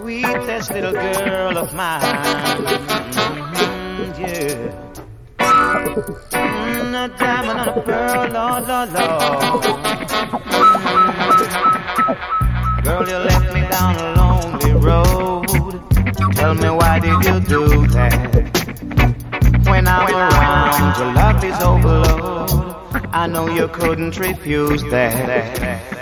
sweetest little girl of mine. Yeah. A diamond and a pearl, Lord, Lord, Lord. Girl, you left me down a lonely road. Tell me, why did you do that? When I'm around, your love is overload. I know you couldn't refuse that.